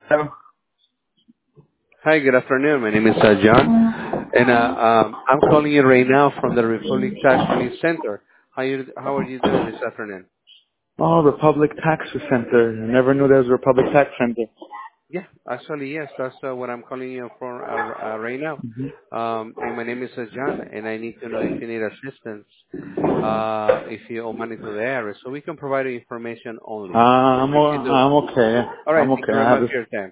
Hello. Hi, good afternoon. My name is John, and I'm calling you right now from the Republic Tax Relief Center. How are you doing this afternoon? Oh, Republic Tax Center. I never knew there was a Republic Tax Center. Yeah, actually, yes, that's what I'm calling you for right now. And my name is John, and I need to know if you need assistance, if you owe money to the area, so we can provide you information only. If you do, I'm okay. all right. I'm Thank okay. you very I have much this. for your time.